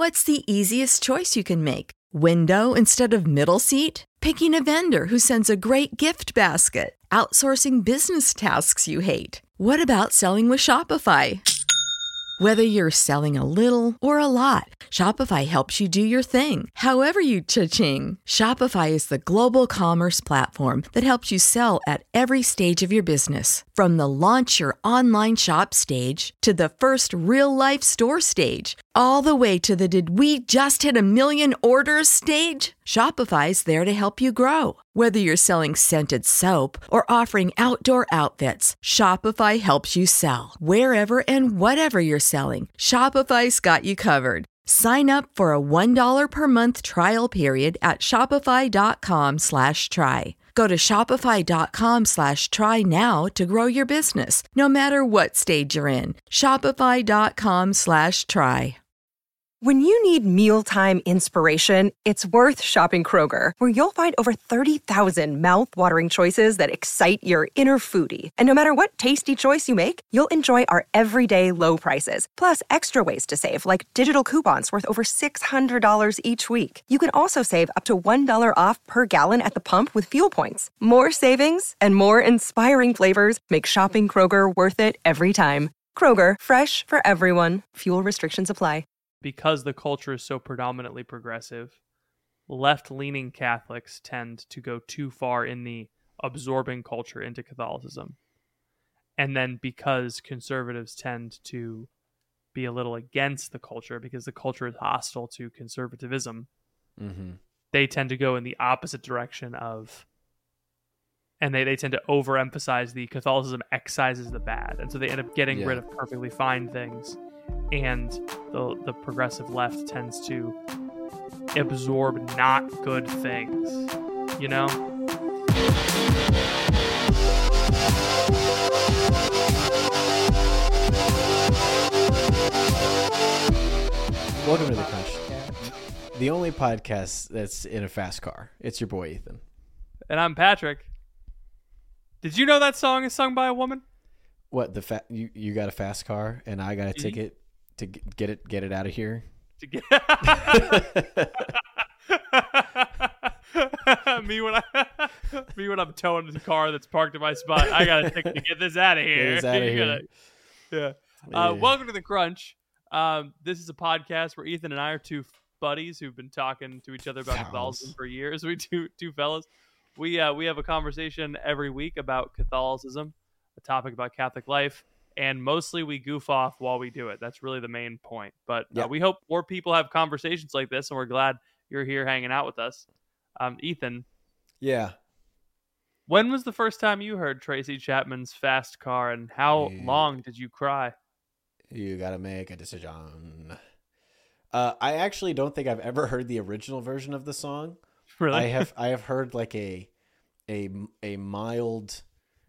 What's the easiest choice you can make? Window instead of middle seat? Picking a vendor who sends a great gift basket? Outsourcing business tasks you hate? What about selling with Shopify? Whether you're selling a little or a lot, Shopify helps you do your thing, however you cha-ching. Shopify is the global commerce platform that helps you sell at every stage of your business. From the launch your online shop stage to the first real-life store stage, all the way to the did we just hit a million orders stage. Shopify's there to help you grow. Whether you're selling scented soap or offering outdoor outfits, Shopify helps you sell. Wherever and whatever you're selling, Shopify's got you covered. Sign up for a $1 per month trial period at shopify.com/try. Go to shopify.com/try now to grow your business, no matter what stage you're in. Shopify.com/try. When you need mealtime inspiration, it's worth shopping Kroger, where you'll find over 30,000 mouth-watering choices that excite your inner foodie. And no matter what tasty choice you make, you'll enjoy our everyday low prices, plus extra ways to save, like digital coupons worth over $600 each week. You can also save up to $1 off per gallon at the pump with fuel points. More savings and more inspiring flavors make shopping Kroger worth it every time. Kroger, fresh for everyone. Fuel restrictions apply. Because the culture is so predominantly progressive, left-leaning Catholics tend to go too far in the absorbing culture into Catholicism. And then because conservatives tend to be a little against the culture because the culture is hostile to conservatism, they tend to go in the opposite direction of, and they tend to overemphasize the Catholicism excises the bad. And so they end up getting rid of perfectly fine things. And the progressive left tends to absorb not good things, you know? Welcome to The Crunch, the only podcast that's in a fast car. It's your boy, Ethan. And I'm Patrick. Did you know that song is sung by a woman? What, you got a fast car and I got a ticket to get it out of here? Me when I'm towing the car that's parked in my spot, I got a ticket to get this out of here. Get this out of here. Welcome to The Crunch. This is a podcast where Ethan and I are two buddies who've been talking to each other about Catholicism for years. We two fellas. We have a conversation every week about Catholicism, a topic about Catholic life, and mostly we goof off while we do it. That's really the main point. But we hope more people have conversations like this, and we're glad you're here hanging out with us. Ethan. Yeah. When was the first time you heard Tracy Chapman's Fast Car, and how long did you cry? You gotta make a decision. I actually don't think I've ever heard the original version of the song. Really? I have heard like a mild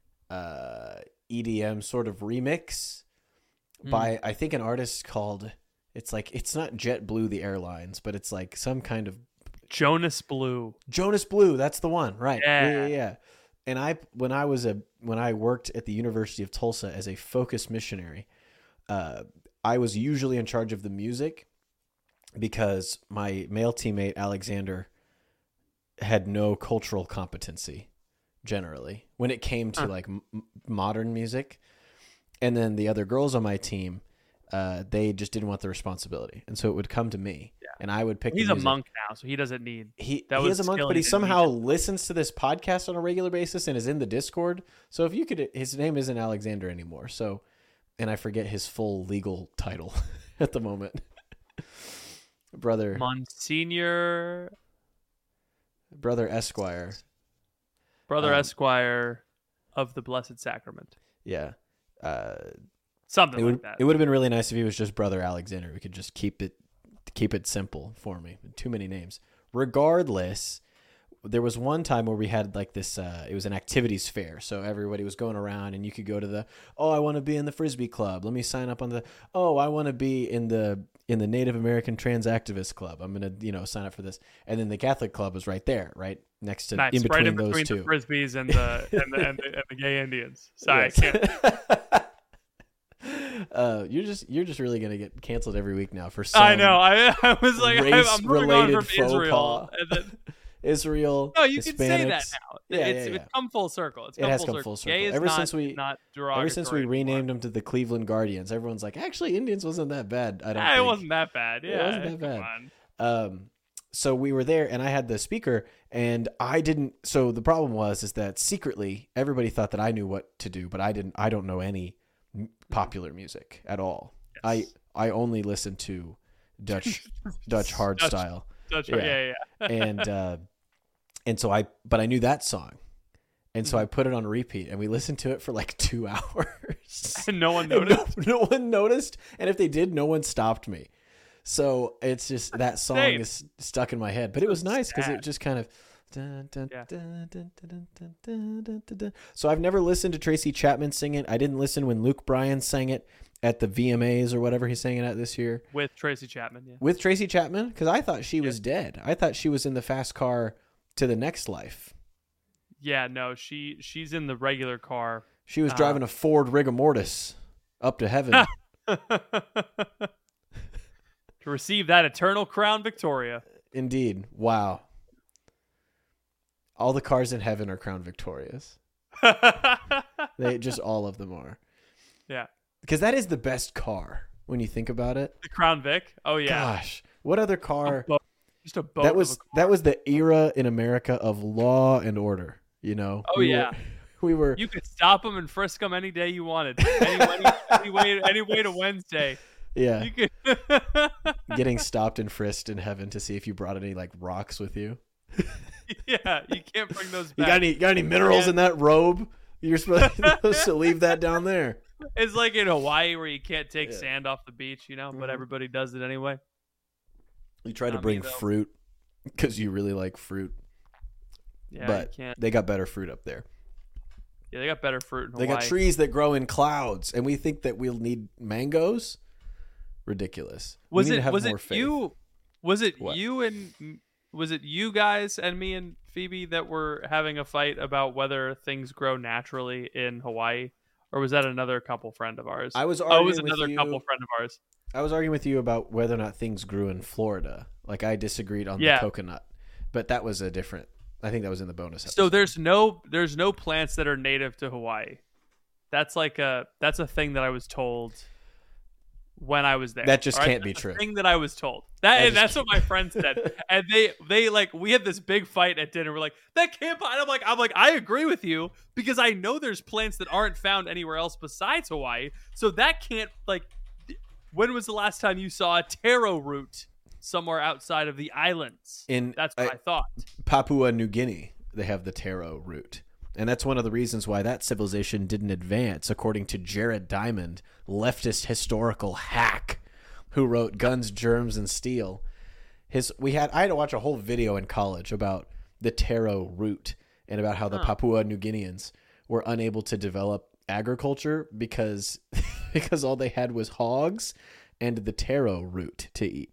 EDM sort of remix by I think an artist called it's not JetBlue the airlines, but it's like some kind of Jonas Blue. Jonas Blue, that's the one, right? Yeah. And when I worked at the University of Tulsa as a focus missionary, I was usually in charge of the music because my male teammate Alexander had no cultural competency generally when it came to like modern music, and then the other girls on my team they just didn't want the responsibility, and so it would come to me and I would pick. He's the a music. monk now, so he doesn't need he is a monk, but he somehow listens to this podcast on a regular basis and is in the Discord. So if you could, his name isn't Alexander anymore, so, and I forget his full legal title at the moment. Brother Esquire. Brother Esquire of the Blessed Sacrament. Yeah. Something like that. It would have been really nice if he was just Brother Alexander. We could just keep it simple for me. Too many names. Regardless, there was one time where we had like this, it was an activities fair. So everybody was going around and you could go to I want to be in the Frisbee Club. Let me sign up on I want to be in the Native American Trans Activist Club. I'm going to, sign up for this. And then the Catholic Club was right there, right next to, nice. in between, right in those between two. The Frisbees and the gay Indians. Sorry, Yes. I can't. You're just really gonna get canceled every week now for some. I know. I was like, I'm moving on from faux Israel. pas. And then, Israel. no, you can say that Hispanics. now. Yeah, It's come full circle. It has come full circle. Gay is Ever not, since we not Ever since we derogatory renamed anymore. them to the Cleveland Guardians, everyone's like, actually, Indians wasn't that bad. I don't. It think. wasn't that bad. Yeah, It wasn't that come bad. on. So we were there, and I had the speaker, and I didn't. So the problem is that secretly everybody thought that I knew what to do, but I didn't. I don't know any popular music at all. Yes. I only listen to Dutch hard style. Dutch, Yeah. yeah. And so I knew that song. And so I put it on repeat, and we listened to it for like 2 hours. And no one And noticed. no one noticed. And if they did, no one stopped me. So it's just that song Same. is stuck in my head. But it was nice because it sad. just kind of. Yeah. So I've never listened to Tracy Chapman sing it. I didn't listen when Luke Bryan sang it at the VMAs or whatever he sang it at this year. With Tracy Chapman, yeah. With Tracy Chapman? Because I thought she was dead. I thought she was in the fast car to the next life. Yeah, no, she's in the regular car. She was driving a Ford Rigor Mortis up to heaven. To receive that eternal crown Victoria. Indeed. Wow. All the cars in heaven are Crown Victorias. They just all of them are. Yeah. Because that is the best car when you think about it. The Crown Vic? Oh, yeah. Gosh. What other car? Just a boat. That was the era in America of law and order, you know? Oh, yeah. We were You could stop them and frisk them any day you wanted. Any way to Wednesday. yeah, You could. getting stopped and frisked in heaven to see if you brought any like rocks with you. Yeah, you can't bring those You back. got any minerals in that robe? You're supposed to leave that down there. It's like in Hawaii where you can't take sand off the beach, you know, but everybody does it anyway. You try to Not bring me, though. fruit because you really like fruit, Yeah, but you can't. they got better fruit up there. Yeah, they got better fruit in They Hawaii. got trees that grow in clouds, and we think that we'll need mangoes. Ridiculous. Was we need it to have was more it faith. you? Was it What? you and was it you guys and me and Phoebe that were having a fight about whether things grow naturally in Hawaii, or was that another couple friend of ours? I was it arguing was with another you. couple friend of ours. I was arguing with you about whether or not things grew in Florida. Like I disagreed on the Yeah. coconut, but that was a different. I think that was in the bonus episode. So there's no plants that are native to Hawaii. That's a thing that I was told when I was there. That just All right? can't be That's true. a thing that I was told. That And just that's what my friends said. And they like we had this big fight at dinner. We're like, that can't be. And I'm like, I agree with you because I know there's plants that aren't found anywhere else besides Hawaii. So that can't like. When was the last time you saw a taro root somewhere outside of the islands? That's what I thought. Papua New Guinea, they have the taro root. And that's one of the reasons why that civilization didn't advance, according to Jared Diamond, leftist historical hack who wrote Guns, Germs, and Steel. I had to watch a whole video in college about the taro root and about how the Papua New Guineans were unable to develop agriculture because all they had was hogs and the taro root to eat.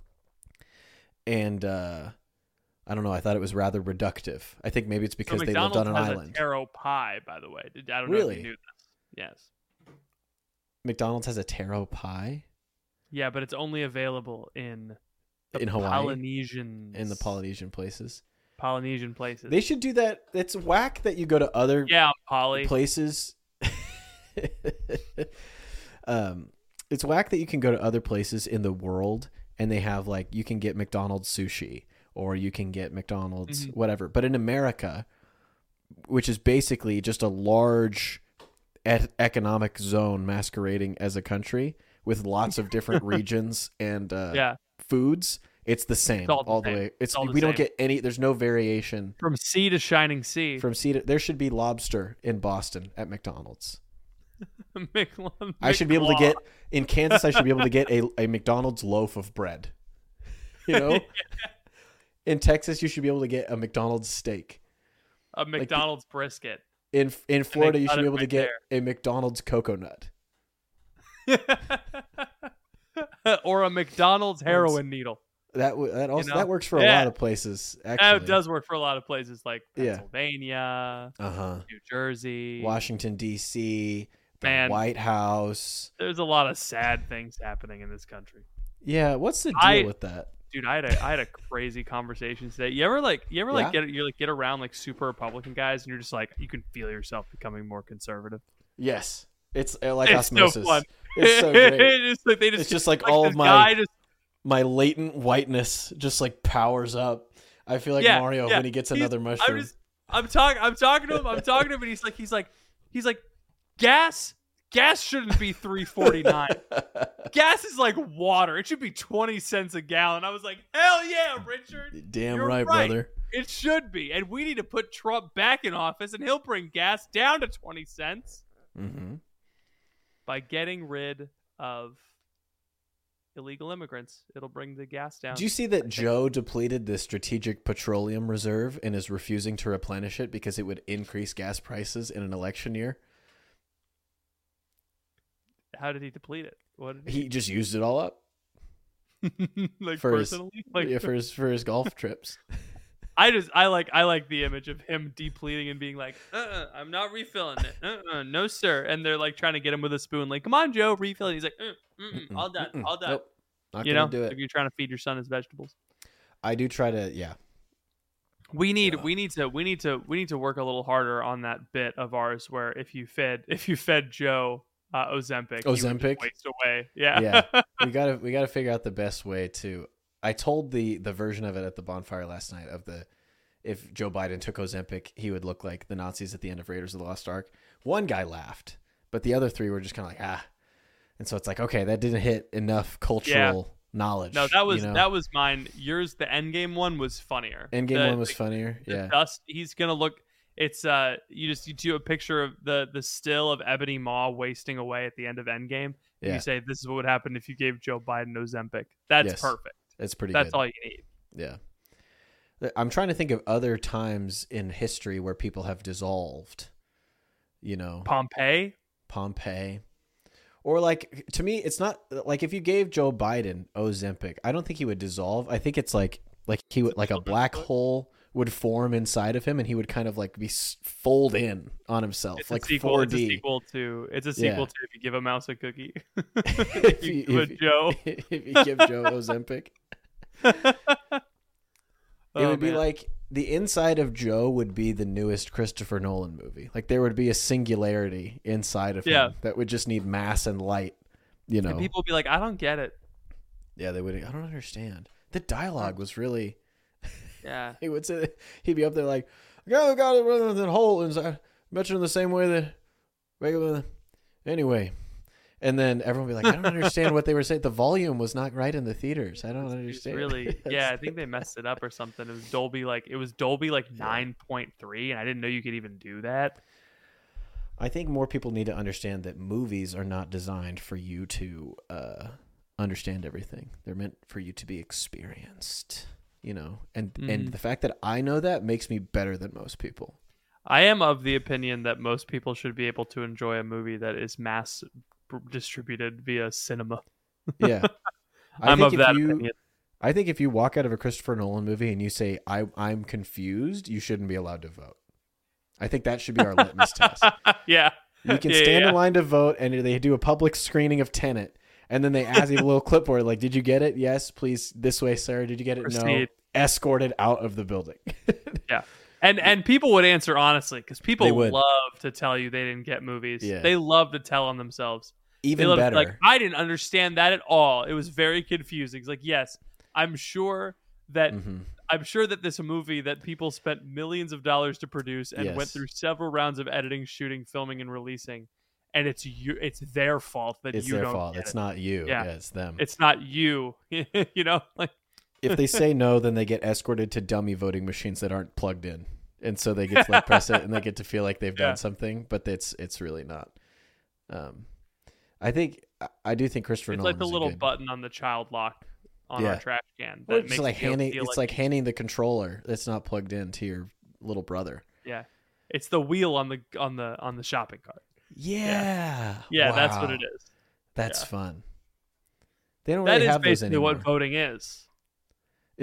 And I don't know. I thought it was rather reductive. I think maybe it's because So they lived McDonald's on an has island. a taro pie, by the way. I don't know Really? if you knew this. Yes. McDonald's has a taro pie Yeah, but it's only available in in Hawaii, Polynesian places. Polynesian places. They should do that. It's whack that you go to other Polly. places. It's whack that you can go to other places in the world and they have like you can get McDonald's sushi or you can get McDonald's whatever. But in America, which is basically just a large economic zone masquerading as a country with lots of different regions and foods, it's the same all the way. It's all the we don't same. get any. There's no variation From sea to shining sea. from sea to. There should be lobster in Boston at McDonald's. I should be able to get in Kansas. I should be able to get a McDonald's loaf of bread. You know, in Texas, you should be able to get a McDonald's steak. a McDonald's brisket. In Florida, you cut should be it able to right get a McDonald's coconut. Or a McDonald's heroin needle. That also You know? that works for a lot of places. Actually, That does work for a lot of places like Yeah. Pennsylvania, Uh huh. New Jersey. Washington D.C., the Man. White House. There's a lot of sad things happening in this country. Yeah, what's the deal with that? Dude, I had a crazy conversation today. You ever get around like super Republican guys and you're just like you can feel yourself becoming more conservative. Yes, it's like It's osmosis. so fun. It's so great. It's just like all of my latent whiteness just like powers up. I feel like Mario when he gets another mushroom. I'm talking to him, and he's like, gas shouldn't be $3.49. Gas is like water. It should be 20 cents a gallon. I was like, hell yeah, Richard. Damn You're right, brother. It should be. And we need to put Trump back in office, and he'll bring gas down to 20 cents by getting rid of illegal immigrants. It'll bring the gas down. Did you see that Joe depleted the strategic petroleum reserve and is refusing to replenish it because it would increase gas prices in an election year? How did he deplete it? What did he just used it all up? Like for personally? For his golf trips. I like the image of him depleting and being like, I'm not refilling it. No, sir. And they're like trying to get him with a spoon. Like, come on, Joe, refill it. He's like, all done. Nope, not you gonna know, do it. if you're trying to feed your son his vegetables. I do try to, yeah. We need to work a little harder on that bit of ours where if you fed Joe Ozempic, he would just waste away. Yeah. we gotta figure out the best way to. I told the version of it at the bonfire last night of if Joe Biden took Ozempic, he would look like the Nazis at the end of Raiders of the Lost Ark. One guy laughed, but the other three were just kind of like, And so it's like, okay, that didn't hit enough cultural knowledge. No, that was mine. Yours, the Endgame one was funnier. Endgame one was funnier. The dust, he's gonna look. It's you do a picture of the still of Ebony Maw wasting away at the end of Endgame. And you say this is what would happen if you gave Joe Biden Ozempic. That's perfect. That's pretty. That's good. all you need. Yeah. I'm trying to think of other times in history where people have dissolved. You know, Pompeii, or like to me, it's not like if you gave Joe Biden Ozempic, I don't think he would dissolve. I think it's like he would like a black hole would form inside of him, and he would kind of like be fold in on himself, it's like a sequel, 4D. It's a sequel to if you give a mouse a cookie. if you give Joe Ozempic, it would be like the inside of Joe would be the newest Christopher Nolan movie. Like there would be a singularity inside of him that would just need mass and light. You know, and people would be like, I don't get it. Yeah, they would. I don't understand. The dialogue was really. Yeah, he would say he'd be up there like, "I got it rather than hole inside." Mentioned the same way that regular. Anyway, and then everyone would be like, "I don't understand what they were saying. The volume was not right in the theaters. I don't understand." Really? Yeah, I think they messed it up or something. It was Dolby 9.3, and I didn't know you could even do that. I think more people need to understand that movies are not designed for you to understand everything. They're meant for you to be experienced. You know, and the fact that I know that makes me better than most people. I am of the opinion that most people should be able to enjoy a movie that is mass distributed via cinema. Yeah. I'm of that opinion. I think if you walk out of a Christopher Nolan movie and you say, I'm confused, you shouldn't be allowed to vote. I think that should be our litmus test. Yeah. You can stand in line to vote, and they do a public screening of Tenet. And then they ask you a little clipboard, like, did you get it? Yes, please. This way, sir. Did you get it? Proceed. No. Escorted out of the building. Yeah. And people would answer honestly, because people love to tell you they didn't get movies. Yeah. They love to tell on themselves. Even better. Like, I didn't understand that at all. It was very confusing. It's like, yes, I'm sure that this movie that people spent millions of dollars to produce and went through several rounds of editing, shooting, filming, and releasing. And it's their fault that it's you their don't fault. get It's it. not you. Yeah. It's them. It's not you. You know, like if they say no, then they get escorted to dummy voting machines that aren't plugged in, and so they get to like press it and they get to feel like they've done something, but it's really not. I do think Christopher Nolan. It's like the little button on the child lock on our trash can. That makes like handing. feel It's like handing the controller that's not plugged in to your little brother. Yeah, it's the wheel on the shopping cart. Yeah. Yeah, wow. That's what it is. That's fun. They don't that really is have those basically anymore. what voting is.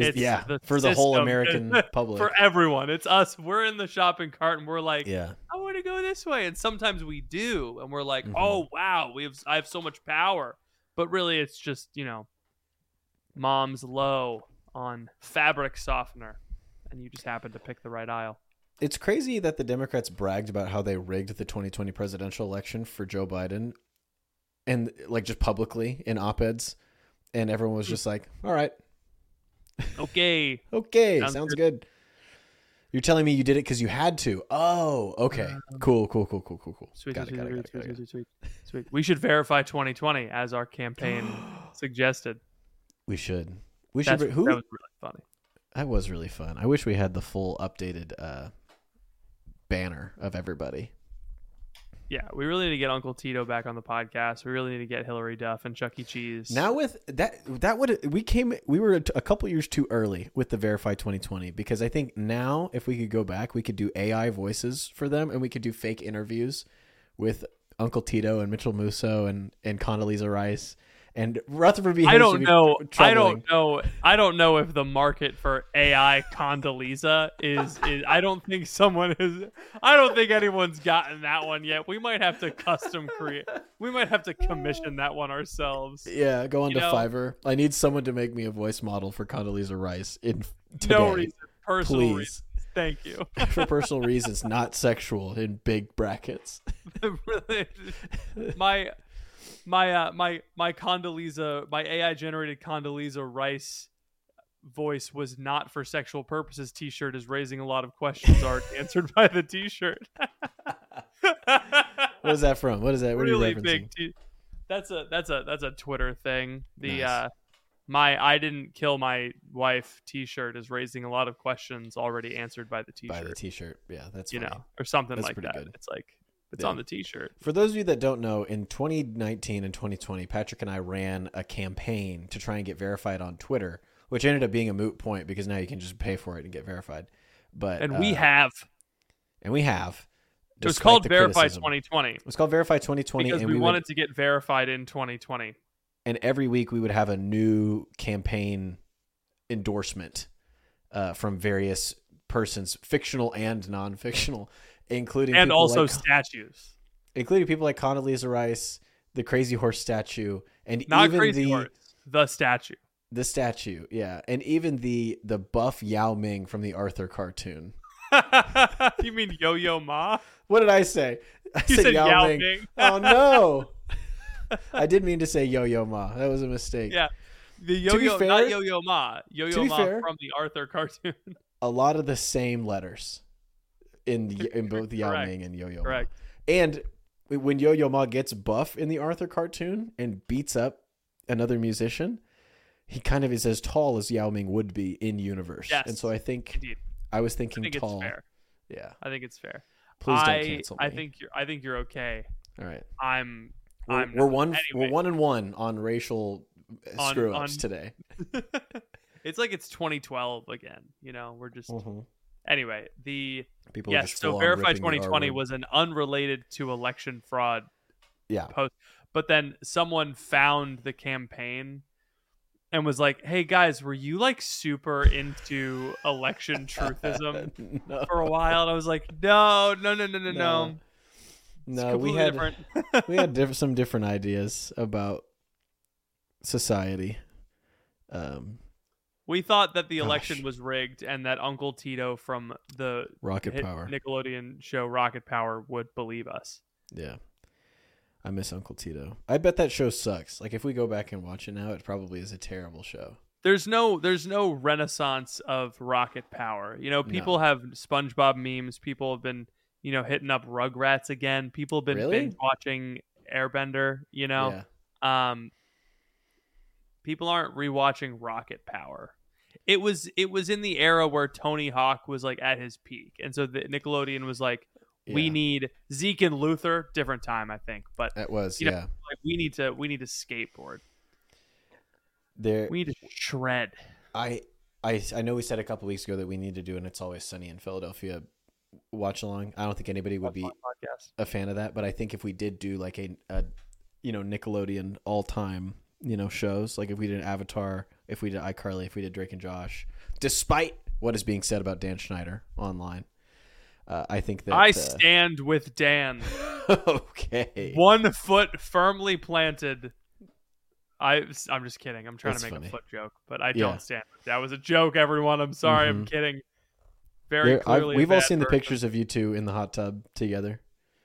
For the whole American public. For everyone. It's us. We're in the shopping cart and we're like, yeah. I want to go this way. And sometimes we do. And we're like, Mhm. oh, wow, I have so much power. But really, it's just, mom's low on fabric softener. And you just happen to pick the right aisle. It's crazy that the Democrats bragged about how they rigged the 2020 presidential election for Joe Biden, and like just publicly in op-eds, and everyone was just like, all right, Okay. okay, Sounds sounds good. You're telling me you did it because you had to. Oh, okay. Cool. Sweet, Got it. sweet. We should verify 2020 as our campaign suggested. We should. That was really funny. That was really fun. I wish we had the full updated banner of everybody. Yeah, we really need to get Uncle Tito back on the podcast. We really need to get Hillary Duff and Chuck E. Cheese. Now with we were a couple years too early with the Verify 2020, because I think now if we could go back, we could do AI voices for them, and we could do fake interviews with Uncle Tito and Mitchell Musso and Condoleezza Rice and Rutherford B. Hayes. I don't know if the market for AI Condoleezza is I don't think anyone's gotten that one yet. We might have to custom create. We might have to commission that one ourselves. Yeah, go on to Fiverr. I need someone to make me a voice model for Condoleezza Rice today. No reason. Personal reasons. Thank you. For personal reasons, not sexual, in big brackets. my Condoleezza, my AI generated Condoleezza Rice voice was not for sexual purposes. T-shirt is raising a lot of questions already answered by the T-shirt. What is that from? What is that? What really are you referencing? big. That's a Twitter thing. The Nice. my I didn't kill my wife T-shirt is raising a lot of questions already answered by the T-shirt. By the T-shirt. Yeah, that's you funny. know, or something That's like pretty that. good. It's like it's Yeah. on the T-shirt. For those of you that don't know, in 2019 and 2020, Patrick and I ran a campaign to try and get verified on Twitter, which ended up being a moot point because now you can just pay for it and get verified. But And we have. It was It called Verify 2020 It was called Verify 2020 because and we wanted to get verified in 2020. And every week we would have a new campaign endorsement from various persons, fictional and non-fictional, including And people also like, statues. including people like Condoleezza Rice, the Crazy Horse statue, and Not even Crazy Horse, the statue. the statue, yeah, and even the buff Yao Ming from the Arthur cartoon. You mean Yo-Yo Ma? What did I say? I You said Yao Ming. Oh no! I did mean to say Yo-Yo Ma. That was a mistake. Yeah. The To be Yo-Yo, fair- not Yo-Yo Ma. Yo-Yo be Ma fair- from the Arthur cartoon. A lot of the same letters in both Yao Correct. Ming and Yo-Yo Ma. Correct. And when Yo-Yo Ma gets buff in the Arthur cartoon and beats up another musician, he kind of is as tall as Yao Ming would be in universe. Yes. And so I think Indeed. I was I thinking think tall. it's fair. Yeah. I think it's fair. Please don't cancel me. I think you're okay. All right. I'm We're not. one. Anyway. We're 1-1 on racial On- screw ups on- today. It's like it's 2012 again. You know, we're just Mhm. anyway. The People are yes. just So full-on Verify ripping the R 2020 word. was an unrelated to election fraud Yeah. post, but then someone found the campaign and was like, "Hey guys, were you like super into election truthism No. for a while?" And I was like, "No. No. It's No, we completely had different." we had some different ideas about society. We thought that the election Gosh. was rigged and that Uncle Tito from the Rocket hit Power. Nickelodeon show Rocket Power would believe us. Yeah. I miss Uncle Tito. I bet that show sucks. Like if we go back and watch it now, it probably is a terrible show. There's no renaissance of Rocket Power. You know, people have SpongeBob memes. People have been, hitting up Rugrats again. People have been Really? binge watching Airbender, Yeah. People aren't rewatching Rocket Power. It was in the era where Tony Hawk was like at his peak. And so the Nickelodeon was like, we Yeah. need Zeke and Luther, different time, I think. But That was, you know, yeah. like we need to skateboard. There We need to shred. I know we said a couple weeks ago that we need to do an It's Always Sunny in Philadelphia watch along. I don't think anybody would be Podcast. a fan of that, but I think if we did do like a Nickelodeon all-time, shows, like if we did Avatar, if we did iCarly, if we did Drake and Josh, despite what is being said about Dan Schneider online, I think that I stand with Dan. Okay. 1 foot firmly planted. I'm just kidding. I'm trying That's to make funny. a foot joke, but I Yeah. don't stand. That was a joke, everyone. I'm sorry. I'm kidding. Very clearly. We've all seen the pictures of you two in the hot tub together.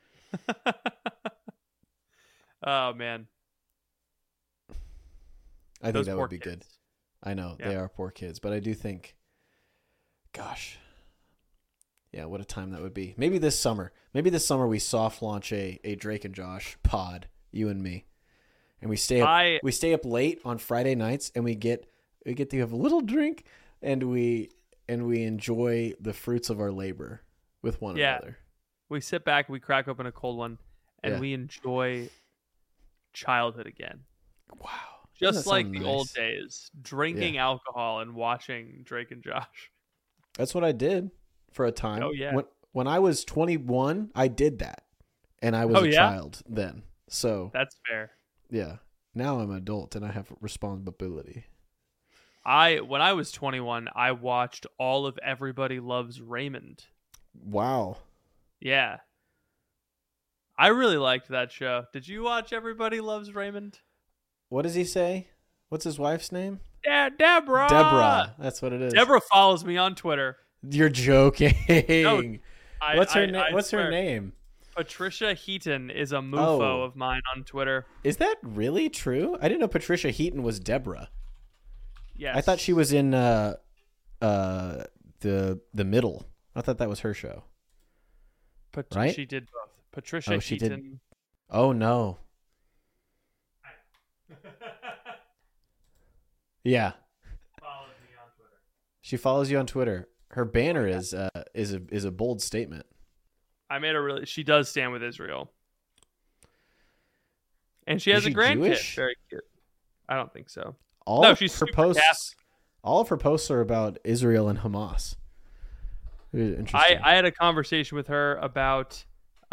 Oh man. I think Those that poor would be good. kids. I know Yeah. they are poor kids, but I do think, gosh, yeah, what a time that would be. Maybe this summer we soft launch a Drake and Josh pod, you and me, and we stay up late on Friday nights, and we get to have a little drink, and we enjoy the fruits of our labor with one another. We sit back, we crack open a cold one, and Yeah. we enjoy childhood again. Wow. Just Doesn't that like sound the nice? old days, drinking Yeah. alcohol and watching Drake and Josh. That's what I did for a time. Oh, yeah. When I was 21, I did that, and I was a child then. So That's fair. yeah, now I'm an adult and I have responsibility. When I was 21, I watched all of Everybody Loves Raymond. Wow. Yeah. I really liked that show. Did you watch Everybody Loves Raymond? What does he say? What's his wife's name? Deborah. Deborah. That's what it is. Deborah follows me on Twitter. You're joking. No, What's her name? I What's her swear. name? Patricia Heaton is a mofo Oh. of mine on Twitter. Is that really true? I didn't know Patricia Heaton was Deborah. Yes. I thought she was in the Middle. I thought that was her show. Right? She did both. Patricia she Heaton. did. Oh no. Yeah. Follows me on Twitter. She follows you on Twitter. Her banner is a bold statement. I made she does stand with Israel. And she Is has a she grandkid. Jewish? Very cute. I don't think so. All No, of she's her super posts. Catholic. All of her posts are about Israel and Hamas. Interesting. I had a conversation with her about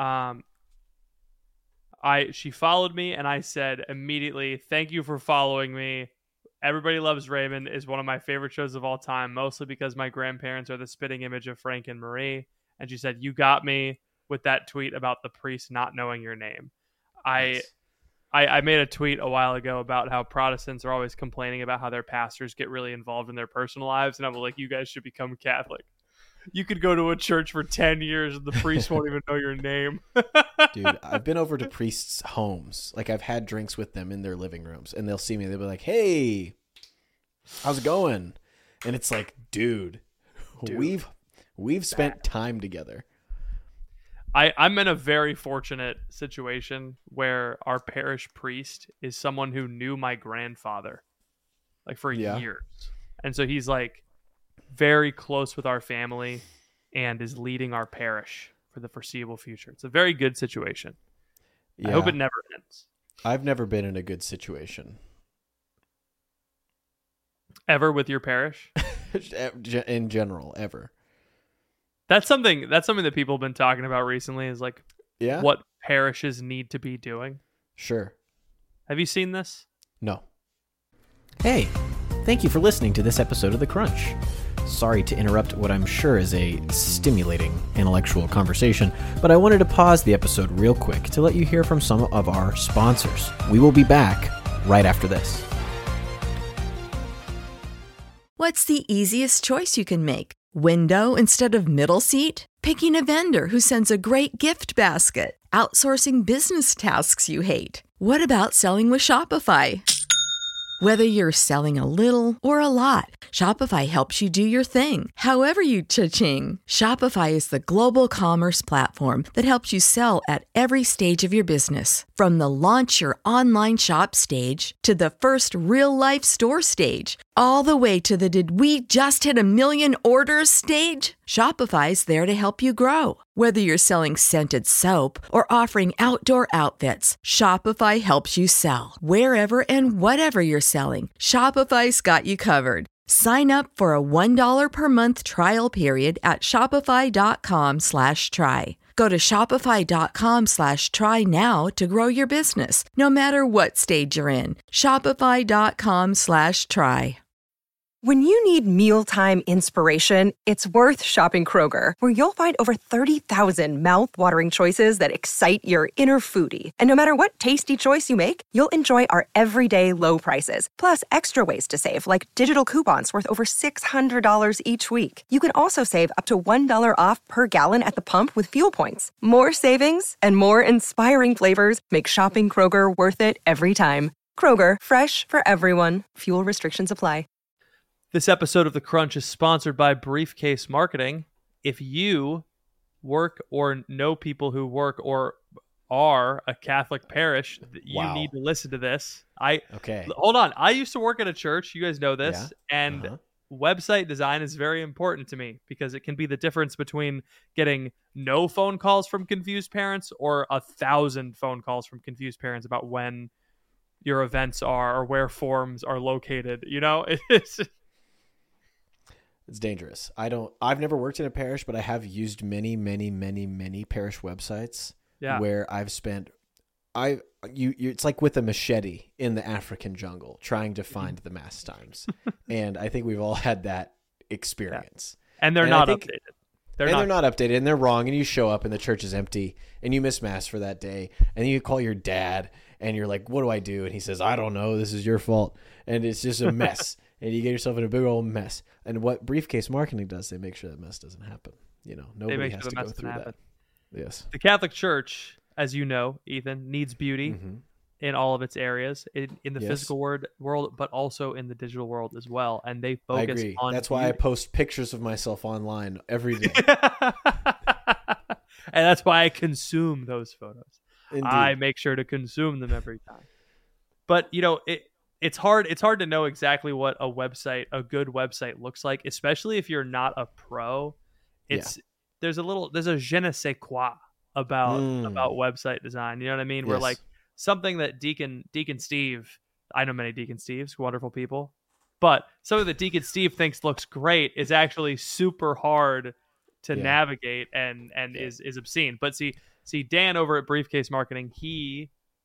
she followed me and I said immediately, "Thank you for following me. Everybody Loves Raymond is one of my favorite shows of all time, mostly because my grandparents are the spitting image of Frank and Marie." And she said, "You got me with that tweet about the priest not knowing your name." Nice. I made a tweet a while ago about how Protestants are always complaining about how their pastors get really involved in their personal lives. And I'm like, you guys should become Catholic. You could go to a church for 10 years and the priest won't even know your name. Dude, I've been over to priests' homes. Like, I've had drinks with them in their living rooms, and they'll see me. They'll be like, "Hey, how's it going?" And it's like, dude. we've spent time together. I'm in a very fortunate situation where our parish priest is someone who knew my grandfather, like, for years. And so he's like very close with our family and is leading our parish for the foreseeable future. It's a very good situation. Yeah. I hope it never ends. I've never been in a good situation. Ever with your parish? In general, ever. That's something that people have been talking about recently, is like Yeah? what parishes need to be doing. Sure. Have you seen this? No. Hey, thank you for listening to this episode of The Crunch. Sorry to interrupt what I'm sure is a stimulating intellectual conversation, but I wanted to pause the episode real quick to let you hear from some of our sponsors. We will be back right after this. What's the easiest choice you can make? Window instead of middle seat? Picking a vendor who sends a great gift basket? Outsourcing business tasks you hate? What about selling with Shopify? Whether you're selling a little or a lot, Shopify helps you do your thing, however you cha-ching. Shopify is the global commerce platform that helps you sell at every stage of your business. From the launch your online shop stage to the first real-life store stage, all the way to the did we just hit 1 million orders stage. Shopify's there to help you grow. Whether you're selling scented soap or offering outdoor outfits, Shopify helps you sell. Wherever and whatever you're selling, Shopify's got you covered. Sign up for a $1 per month trial period at shopify.com/try. Go to shopify.com/try now to grow your business, no matter what stage you're in. Shopify.com/try. When you need mealtime inspiration, it's worth shopping Kroger, where you'll find over 30,000 mouth-watering choices that excite your inner foodie. And no matter what tasty choice you make, you'll enjoy our everyday low prices, plus extra ways to save, like digital coupons worth over $600 each week. You can also save up to $1 off per gallon at the pump with fuel points. More savings and more inspiring flavors make shopping Kroger worth it every time. Kroger, fresh for everyone. Fuel restrictions apply. This episode of The Crunch is sponsored by Briefcase Marketing. If you work or know people who work or are a Catholic parish, you need to listen to this. Hold on. I used to work at a church. You guys know this. Yeah. And website design is very important to me because it can be the difference between getting no phone calls from confused parents or 1,000 phone calls from confused parents about when your events are or where forms are located. You know, It's dangerous. I've never worked in a parish, but I have used many parish websites where I've spent, it's like with a machete in the African jungle trying to find the mass times. And I think we've all had that experience. Yeah. And they're not updated. They're not updated and they're wrong. And you show up and the church is empty and you miss mass for that day. And then you call your dad and you're like, what do I do? And he says, I don't know. This is your fault. And it's just a mess. And you get yourself in a big old mess. And what Briefcase Marketing does, they make sure that mess doesn't happen. You know, nobody has to go through that. Yes. The Catholic Church, as you know, Ethan, needs beauty in all of its areas, in the physical world, but also in the digital world as well. And they focus I agree. on That's why I post pictures of myself online every day. And that's why I consume those photos. Indeed. I make sure to consume them every time. But, you know, it's hard to know exactly what a good website looks like, especially if you're not a pro. There's a je ne sais quoi about website design. You know what I mean? Where like something that Deacon Steve, I know many Deacon Steves, wonderful people, but something that Deacon Steve thinks looks great is actually super hard to navigate and is obscene. But see Dan over at Briefcase Marketing, he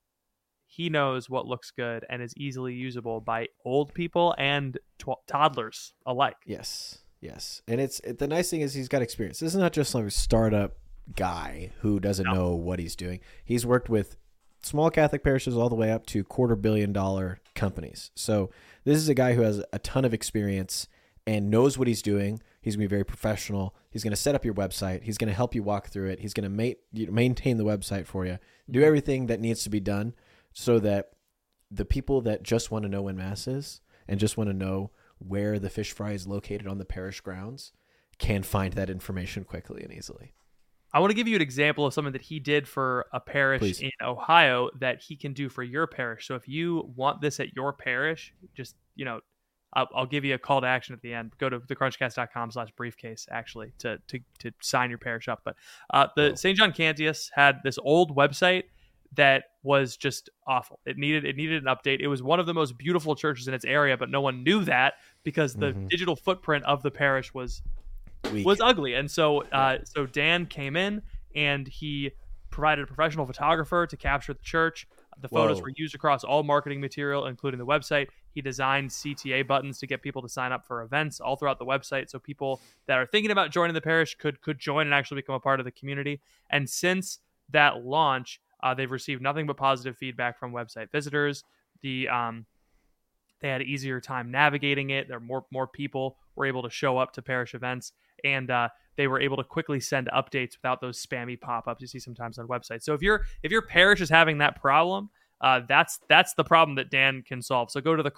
knows what looks good and is easily usable by old people and toddlers alike. Yes. And the nice thing is he's got experience. This is not just like a startup guy who doesn't know what he's doing. He's worked with small Catholic parishes all the way up to $250 million companies. So this is a guy who has a ton of experience and knows what he's doing. He's going to be very professional. He's going to set up your website. He's going to help you walk through it. He's going to maintain the website for you, do everything that needs to be done so that the people that just want to know when Mass is and just want to know where the fish fry is located on the parish grounds can find that information quickly and easily. I want to give you an example of something that he did for a parish in Ohio that he can do for your parish. So if you want this at your parish, just, you know, I'll give you a call to action at the end. Go to thecrunchcast.com/briefcase actually to sign your parish up. But the St. John Cantius had this old website that was just awful. It needed an update. It was one of the most beautiful churches in its area, but no one knew that because the digital footprint of the parish was ugly. And so Dan came in and he provided a professional photographer to capture the church. The photos were used across all marketing material, including the website. He designed CTA buttons to get people to sign up for events all throughout the website, so people that are thinking about joining the parish could join and actually become a part of the community. And since that launch, they've received nothing but positive feedback from website visitors. They had an easier time navigating it. There were more people were able to show up to parish events, and they were able to quickly send updates without those spammy pop-ups you see sometimes on websites. So if your parish is having that problem, that's the problem that Dan can solve. So go to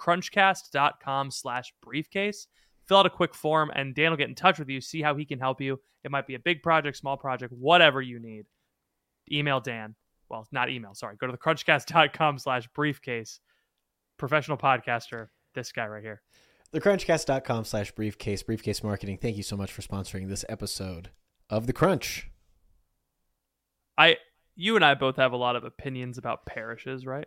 thecrunchcast.com/briefcase, fill out a quick form, and Dan will get in touch with you, see how he can help you. It might be a big project, small project, whatever you need. Email Dan. Well, not email, sorry. Go to thecrunchcast.com/briefcase. Professional podcaster, this guy right here. Thecrunchcast.com/briefcase, Briefcase Marketing. Thank you so much for sponsoring this episode of The Crunch. You and I both have a lot of opinions about parishes, right?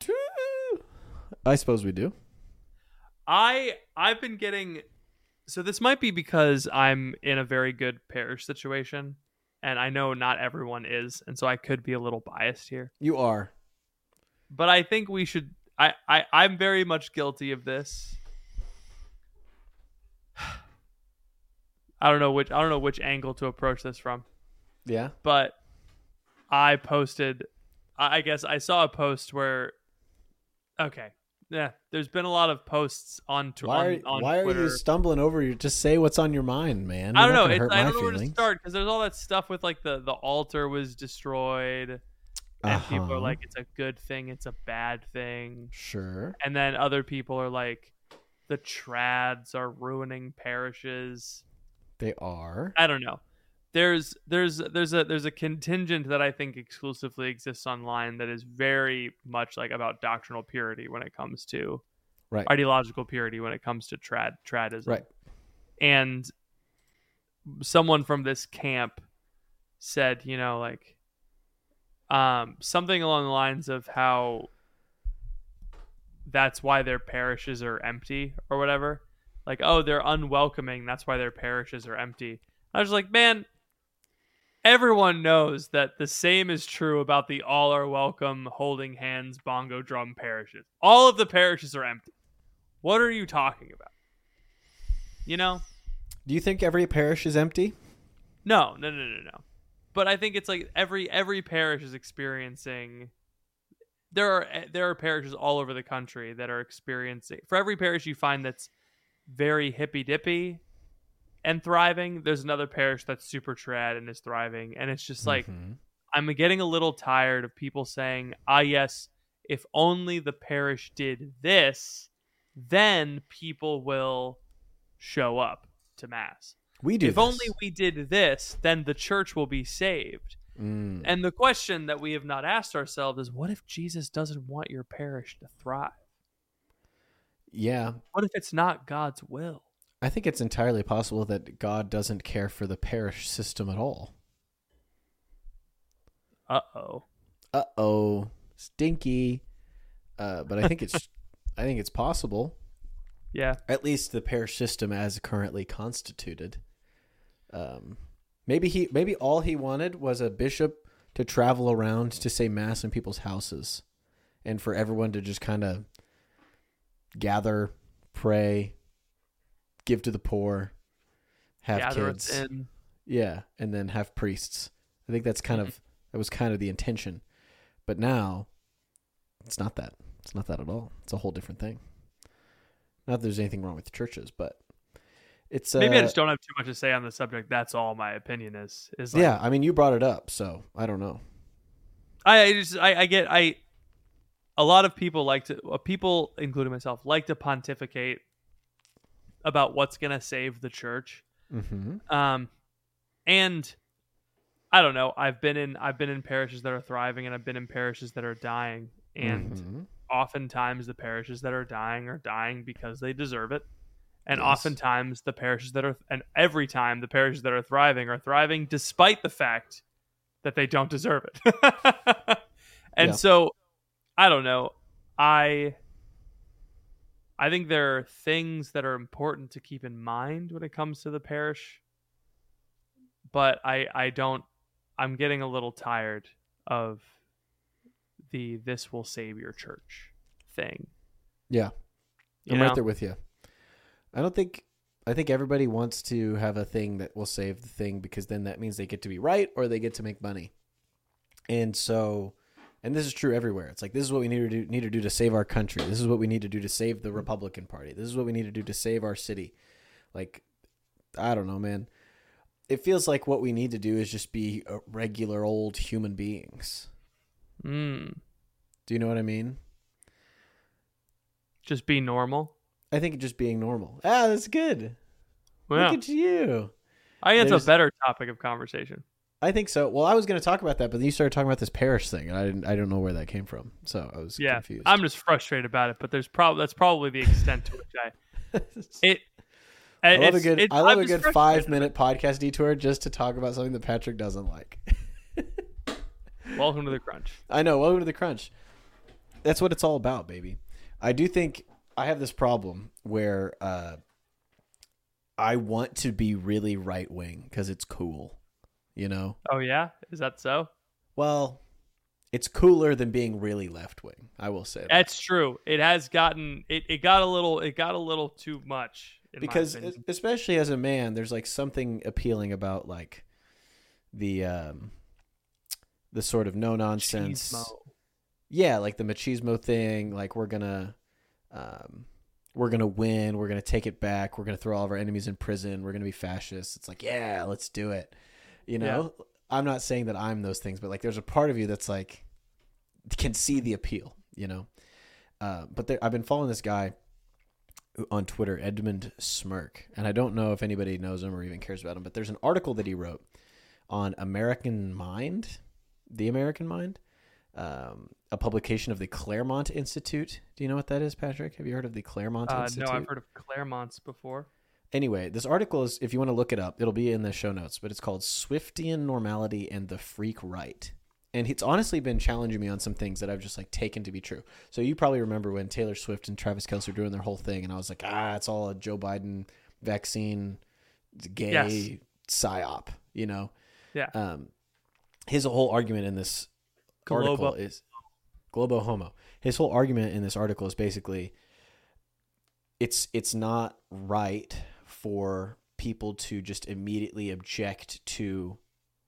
I suppose we do. I've been getting, so this might be because I'm in a very good parish situation, and I know not everyone is, and so I could be a little biased here. You are. But I think we should, I'm very much guilty of this. I don't know which angle to approach this from. Yeah. But I guess I saw a post where, okay, yeah, there's been a lot of posts on Why are Twitter. you stumbling over? You just say what's on your mind, man. I You're don't not know. gonna hurt I my don't know where to feelings. start because there's all that stuff with like the altar was destroyed, and people are like, it's a good thing, it's a bad thing. Sure. And then other people are like, the trads are ruining parishes. They are. I don't know. There's a contingent that I think exclusively exists online that is very much like about doctrinal purity when it comes to Right. ideological purity when it comes to tradism. Right. And someone from this camp said, like something along the lines of how that's why their parishes are empty or whatever. Like, oh, they're unwelcoming, that's why their parishes are empty. I was like, man, everyone knows that the same is true about the all are welcome, holding hands, bongo drum parishes. All of the parishes are empty. What are you talking about? Do you think every parish is empty? No. But I think it's like every parish is experiencing. There are parishes all over the country that are experiencing. For every parish you find that's very hippy dippy and thriving, there's another parish that's super trad and is thriving. And it's just like, I'm getting a little tired of people saying, yes, if only the parish did this, then people will show up to mass. If only we did this, then the church will be saved. And the question that we have not asked ourselves is, what if Jesus doesn't want your parish to thrive? Yeah. What if it's not God's will? I think it's entirely possible that God doesn't care for the parish system at all. Uh-oh. Stinky. But I think it's possible. Yeah. At least the parish system as currently constituted. Maybe all he wanted was a bishop to travel around to say mass in people's houses and for everyone to just kind of gather, pray, give to the poor, have Gather kids. us in. Yeah, and then have priests. I think that was kind of the intention. But now it's not that. It's not that at all. It's a whole different thing. Not that there's anything wrong with the churches, but it's maybe I just don't have too much to say on the subject. That's all my opinion is. Like, yeah, I mean, you brought it up, so I don't know. A lot of people people, including myself, like to pontificate about what's going to save the church. Mm-hmm. And I don't know. I've been in parishes that are thriving, and I've been in parishes that are dying. And oftentimes the parishes that are dying because they deserve it. And oftentimes every time the parishes that are thriving despite the fact that they don't deserve it. And so, I don't know. I think there are things that are important to keep in mind when it comes to the parish. But I'm getting a little tired of the "this will save your church" thing. Yeah. I'm right there with you. I think everybody wants to have a thing that will save the thing because then that means they get to be right or they get to make money. And so, and this is true everywhere. It's like, this is what we need to do to save our country. This is what we need to do to save the Republican Party. This is what we need to do to save our city. Like, I don't know, man. It feels like what we need to do is just be regular old human beings. Do you know what I mean? Just be normal. I think just being normal. That's good. Well, look at you. I think it's a better topic of conversation. I think so. Well, I was going to talk about that, but then you started talking about this parish thing, and I don't know where that came from, so I was confused. I'm just frustrated about it, but that's probably the extent to which I love a good 5-minute podcast detour just to talk about something that Patrick doesn't like. Welcome to the crunch. I know. Welcome to the crunch. That's what it's all about, baby. I do think I have this problem where I want to be really right wing because it's cool, you know? Oh yeah, is that so? Well, it's cooler than being really left wing. I will say that. That's true. It has gotten it got a little too much. because my opinion. especially as a man, there's like something appealing about like the sort of no nonsense. Machismo. Yeah, like the machismo thing. Like we're gonna win. We're gonna take it back. We're gonna throw all of our enemies in prison. We're gonna be fascists. It's like, yeah, let's do it. You know, I'm not saying that I'm those things, but like there's a part of you that's like can see the appeal. You know, but I've been following this guy on Twitter, Edmund Smirk, and I don't know if anybody knows him or even cares about him, but there's an article that he wrote on American Mind, The American Mind, a publication of the Claremont Institute. Do you know what that is, Patrick? Have you heard of the Claremont Institute? No, I've heard of Claremonts before. Anyway, this article is, if you want to look it up, it'll be in the show notes, but it's called Swiftian Normality and the Freak Right. And it's honestly been challenging me on some things that I've just like taken to be true. So you probably remember when Taylor Swift and Travis Kelce were doing their whole thing, and I was like, it's all a Joe Biden vaccine, gay psyop, you know? Yeah. His whole argument in this article is Globo Homo. His whole argument in this article is basically it's not right for people to just immediately object to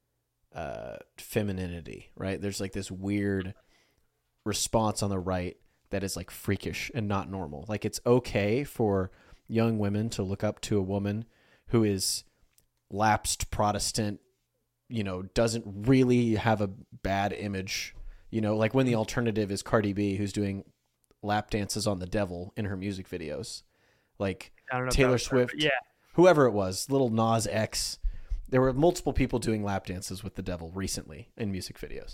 femininity, right? There's like this weird response on the right that is like freakish and not normal. Like it's okay for young women to look up to a woman who is lapsed Protestant, you know, doesn't really have a bad image, you know, like when the alternative is Cardi B, who's doing lap dances on the devil in her music videos. Like Taylor Swift, whoever it was, Little Nas X. There were multiple people doing lap dances with the devil recently in music videos.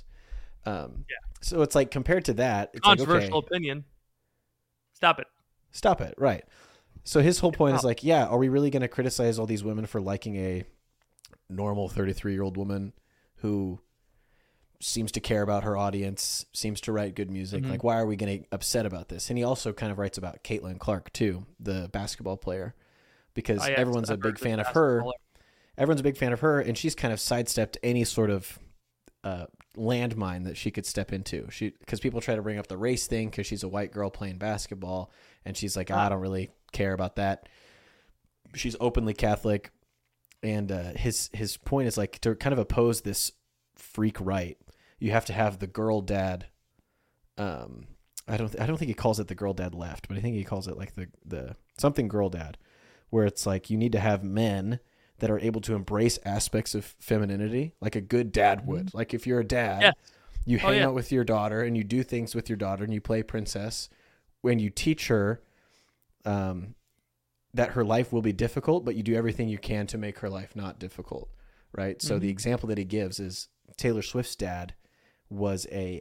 So it's like compared to that, it's controversial like, okay, opinion. Stop it. Right. So his whole point is like, yeah, are we really going to criticize all these women for liking a normal 33-year-old woman who seems to care about her audience, seems to write good music? Mm-hmm. Like, why are we getting upset about this? And he also kind of writes about Caitlin Clark too, the basketball player, because everyone's a big fan of her. Everyone's a big fan of her, and she's kind of sidestepped any sort of landmine that she could step into. Because people try to bring up the race thing because she's a white girl playing basketball, and she's like, I don't really care about that. She's openly Catholic, and his point is like to kind of oppose this freak right. You have to have the girl dad. I don't think he calls it the girl dad left, but I think he calls it like the something girl dad, where it's like you need to have men that are able to embrace aspects of femininity like a good dad would. Like if you're a dad, you hang out with your daughter and you do things with your daughter and you play princess when you teach her that her life will be difficult, but you do everything you can to make her life not difficult. Right. So the example that he gives is Taylor Swift's dad was a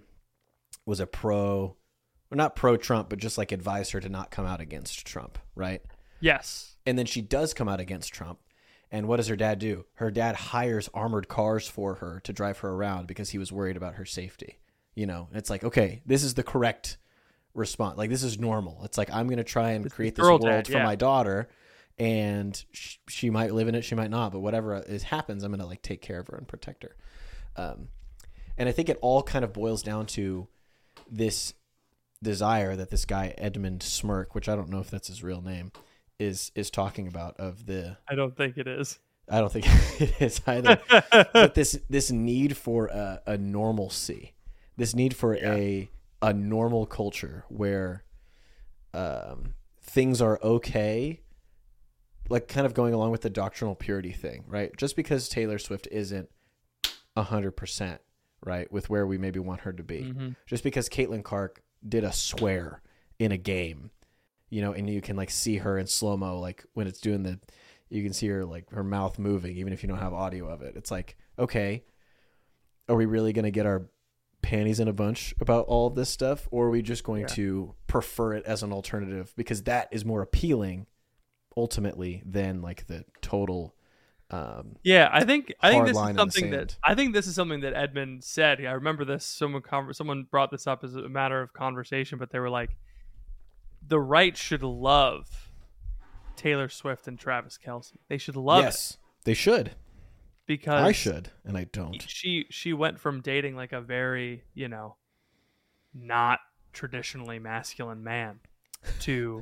not pro Trump, but just like advised her to not come out against Trump. Right. Yes. And then she does come out against Trump. And what does her dad do? Her dad hires armored cars for her to drive her around because he was worried about her safety. You know, and it's like, okay, this is the correct response. Like, this is normal. It's like, I'm going to try and create this world for my daughter, and she might live in it, she might not, but whatever happens, I'm going to like take care of her and protect her. And I think it all kind of boils down to this desire that this guy, Edmund Smirk, which I don't know if that's his real name, is talking about of the... I don't think it is. I don't think it is either. But this need for a normalcy, this need for a normal culture where things are okay, like kind of going along with the doctrinal purity thing, right? Just because Taylor Swift isn't 100%, right, with where we maybe want her to be. Mm-hmm. Just because Caitlin Clark did a swear in a game, you know, and you can like see her in slow-mo, like when it's doing you can see her like her mouth moving, even if you don't have audio of it. It's like, okay, are we really going to get our panties in a bunch about all of this stuff? Or are we just going to prefer it as an alternative because that is more appealing ultimately than like the total, I think this is something that Edmund said. I remember this. Someone brought this up as a matter of conversation, but they were like, the right should love Taylor Swift and Travis Kelce. They should love it. Yes, they should. Because I should, and I don't. She went from dating like a very, not traditionally masculine man to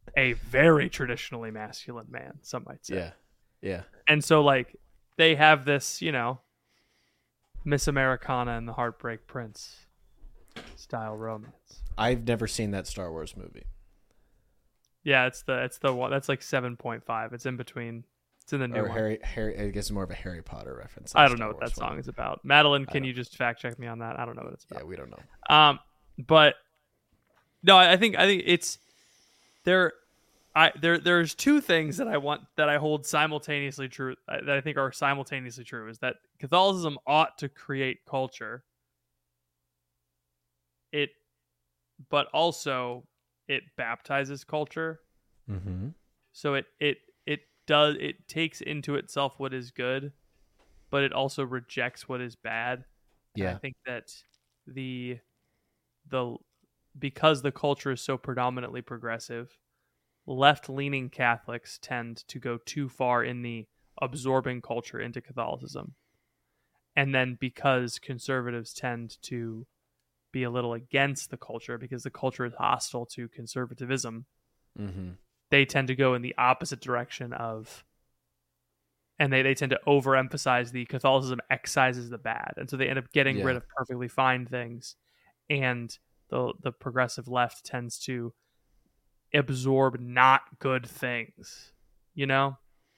a very traditionally masculine man, some might say. Yeah. Yeah. And so like they have this, Miss Americana and the Heartbreak Prince style romance. I've never seen that Star Wars movie. Yeah, it's the one that's like 7.5. It's in between. It's in the new Or one. Harry. I guess more of a Harry Potter reference. I don't know what that song is about. Madeline, can you just fact check me on that? I don't know what it's about. Yeah, we don't know. But no, I think it's there. There's two things that I hold simultaneously true that I think are simultaneously true is that Catholicism ought to create culture. But also it baptizes culture. Mm-hmm. So it takes into itself what is good, but it also rejects what is bad. Yeah. And I think that because the culture is so predominantly progressive, left-leaning Catholics tend to go too far in the absorbing culture into Catholicism. And then because conservatives tend to be a little against the culture because the culture is hostile to conservatism, Mm-hmm. they tend to go in the opposite direction and they tend to overemphasize the Catholicism excises the bad. And so they end up getting rid of perfectly fine things. And the progressive left tends to absorb not good things, Yeah.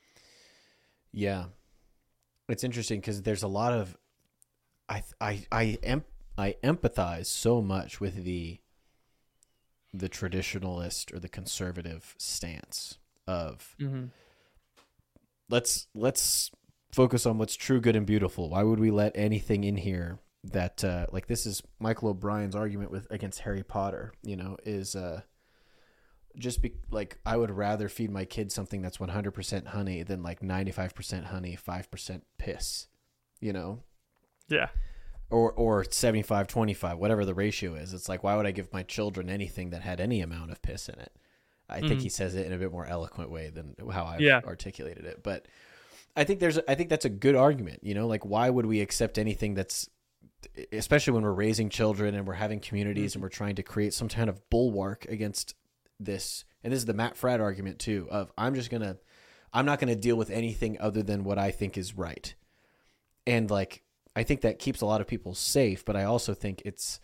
It's interesting because there's a lot of, I empathize so much with the traditionalist or the conservative stance of let's focus on what's true, good, and beautiful. Why would we let anything in here that like this is Michael O'Brien's argument against Harry Potter, is like I would rather feed my kids something that's 100% honey than like 95% honey, 5% piss, Yeah. Or 75-25, whatever the ratio is. It's like, why would I give my children anything that had any amount of piss in it? I think he says it in a bit more eloquent way than how I've articulated it. But I think that's a good argument, like why would we accept anything that's, especially when we're raising children and we're having communities and we're trying to create some kind of bulwark against this. And this is the Matt Fradd argument too, of I'm not going to deal with anything other than what I think is right. And like, I think that keeps a lot of people safe, but I also think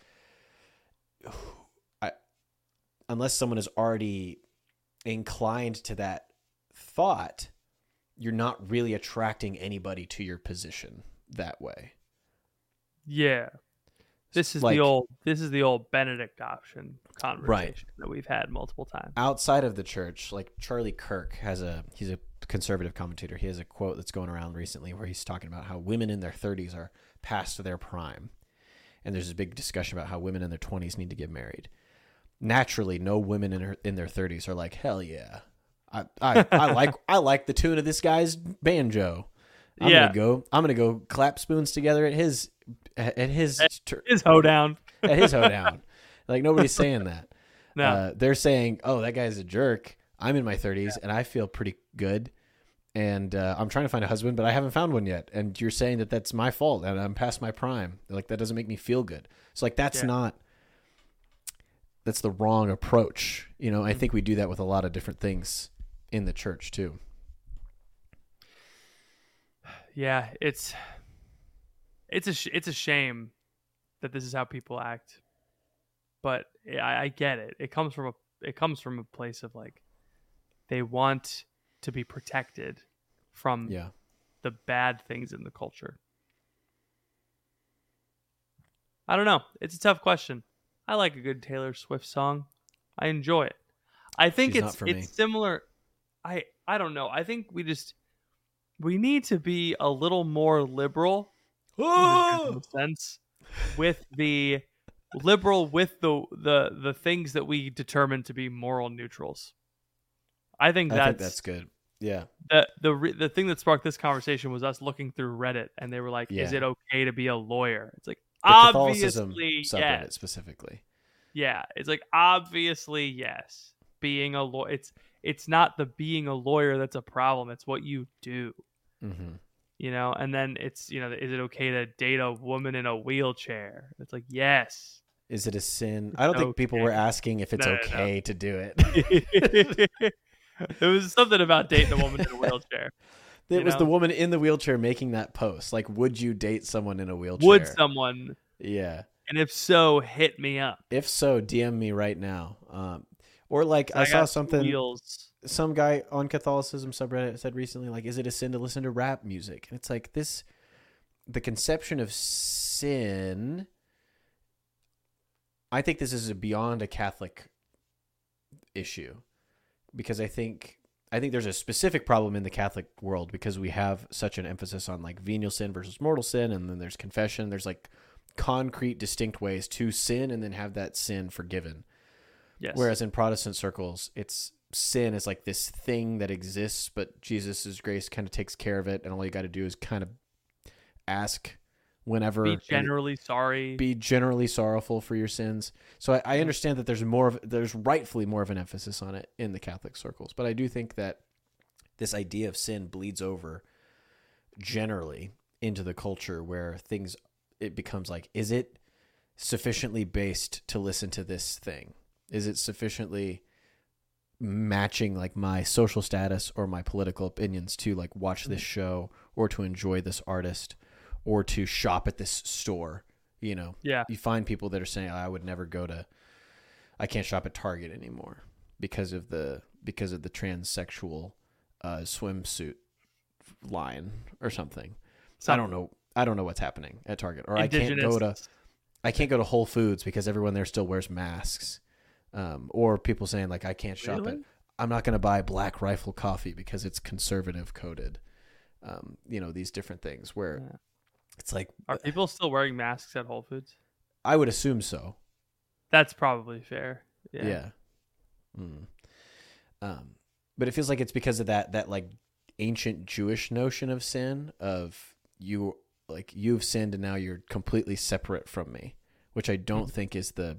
unless someone is already inclined to that thought, you're not really attracting anybody to your position that way. Yeah. This is the old Benedict option conversation that we've had multiple times. Outside of the church, like Charlie Kirk he's a conservative commentator. He has a quote that's going around recently where he's talking about how women in their 30s are past their prime. And there's a big discussion about how women in their 20s need to get married. Naturally, no women in their 30s are like, hell yeah. I like the tune of this guy's banjo. I'm gonna go clap spoons together at his hoedown. At his hoedown. Like nobody's saying that. No. They're saying, oh, that guy's a jerk. I'm in my 30s and I feel pretty good. And I'm trying to find a husband, but I haven't found one yet. And you're saying that that's my fault and I'm past my prime. Like that doesn't make me feel good. So like that's the wrong approach. I think we do that with a lot of different things in the church too. Yeah, it's a shame that this is how people act, but I get it. It comes from a place of like they want to be protected from the bad things in the culture. I don't know. It's a tough question. I like a good Taylor Swift song. I enjoy it. I think it's similar. I don't know. I think we need to be a little more liberal in a sense with the things that we determine to be moral neutrals. I think that's good. Yeah. The thing that sparked this conversation was us looking through Reddit and they were like, is it okay to be a lawyer? It's like, obviously, yes. Specifically. Yeah. It's like, obviously, yes. Being a lawyer, it's not the being a lawyer that's a problem. It's what you do. Mm-hmm. And then it's, is it okay to date a woman in a wheelchair? It's like, yes. Is it a sin? I don't think people were asking if it's okay to do it. It was something about dating a woman in a wheelchair. It was the woman in the wheelchair making that post. Like, would you date someone in a wheelchair? Would someone? Yeah. And if so, hit me up. If so, DM me right now. Or like I saw something. Some guy on Catholicism subreddit said recently, like, is it a sin to listen to rap music? And it's like the conception of sin. I think this is beyond a Catholic issue, because I think there's a specific problem in the Catholic world because we have such an emphasis on like venial sin versus mortal sin, and then there's confession. There's like concrete, distinct ways to sin and then have that sin forgiven. Yes. Whereas in Protestant circles, sin is like this thing that exists, but Jesus's grace kind of takes care of it, and all you got to do is kind of ask whenever. Be generally sorry. Be generally sorrowful for your sins. So I understand that there's rightfully more of an emphasis on it in the Catholic circles, but I do think that this idea of sin bleeds over generally into the culture where it becomes like, is it sufficiently based to listen to this thing? Is it sufficiently matching like my social status or my political opinions to like watch this show or to enjoy this artist or to shop at this store? You know, yeah. You find people that are saying, I can't shop at Target anymore because of the transsexual swimsuit line or something. I don't know what's happening at Target, or I can't go to Whole Foods because everyone there still wears masks. Or people saying like, I can't shop I'm not going to buy Black Rifle coffee because it's conservative coded. These different things where it's like, are people still wearing masks at Whole Foods? I would assume so. That's probably fair. Yeah. But it feels like it's because of that like ancient Jewish notion of sin, of you've sinned and now you're completely separate from me, which I don't think is the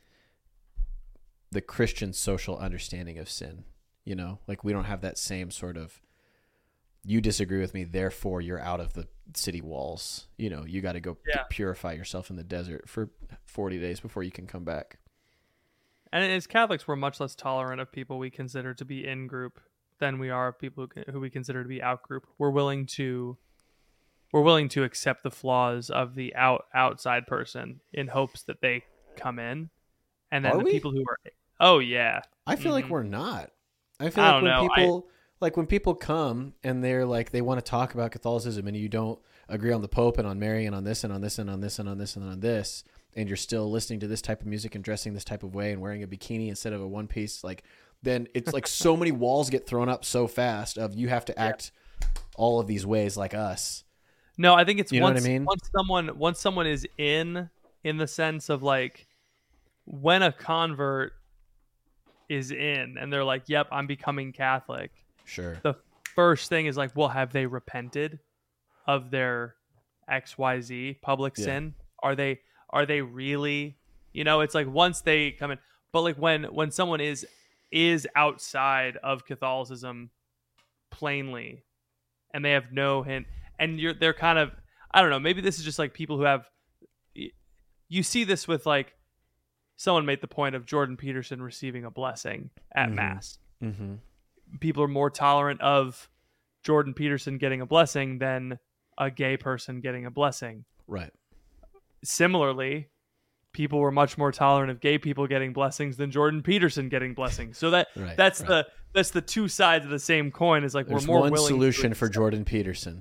Christian social understanding of sin. You know, like we don't have that same sort of, you disagree with me, therefore you're out of the city walls. You know, you got to go purify yourself in the desert for 40 days before you can come back. And as Catholics, we're much less tolerant of people we consider to be in group than we are of people who we consider to be out group. We're willing to accept the flaws of the outside person in hopes that they come in. And then people who are, oh yeah, I feel like we're not. I feel like when people come and they're like, they want to talk about Catholicism and you don't agree on the Pope and on Mary and on this and on this and on this and on this and on this, and you're still listening to this type of music and dressing this type of way and wearing a bikini instead of a one piece, like, then it's like so many walls get thrown up so fast of you have to act all of these ways like us. No, I think it's, you know what I mean? Once someone is in the sense of like, when a convert is in and they're like, yep, I'm becoming Catholic. Sure. The first thing is like, well, have they repented of their XYZ public sin? Are they really, it's like once they come in, but like when someone is outside of Catholicism plainly and they have no hint, and they're kind of, I don't know, maybe this is just like people who have, you see this with like, someone made the point of Jordan Peterson receiving a blessing at Mass. Mm-hmm. People are more tolerant of Jordan Peterson getting a blessing than a gay person getting a blessing. Right. Similarly, people were much more tolerant of gay people getting blessings than Jordan Peterson getting blessings. So that's the two sides of the same coin. Is like, there's we're more one willing solution for Jordan Peterson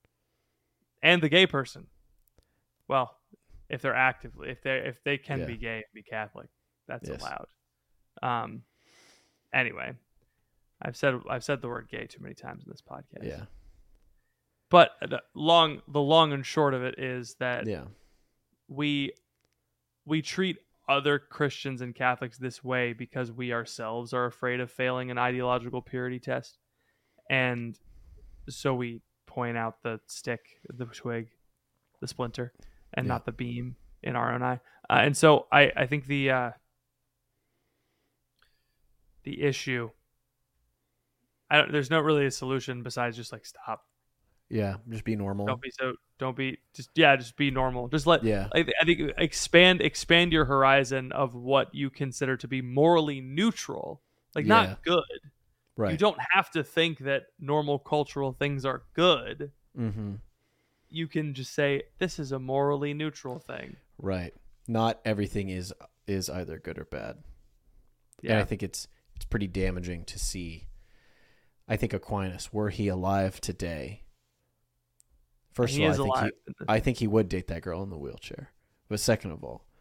and the gay person. Well, if they're actively, if they can be gay and be Catholic, that's allowed. Anyway, I've said the word gay too many times in this podcast. Yeah. But the long and short of it is that we treat other Christians and Catholics this way because we ourselves are afraid of failing an ideological purity test, and so we point out the stick, the twig, the splinter, and not the beam in our own eye. And so I think the issue, there's not really a solution besides just like stop Yeah, just be normal. Just be normal. Just let. Yeah. I think expand your horizon of what you consider to be morally neutral, like Yeah. not good. Right. You don't have to think that normal cultural things are good. Mm-hmm. You can just say this is a morally neutral thing. Right. Not everything is either good or bad. Yeah. And I think it's pretty damaging to see. I think Aquinas, were he alive today, first He of is all, alive. I think he would date that girl in the wheelchair. But second of all,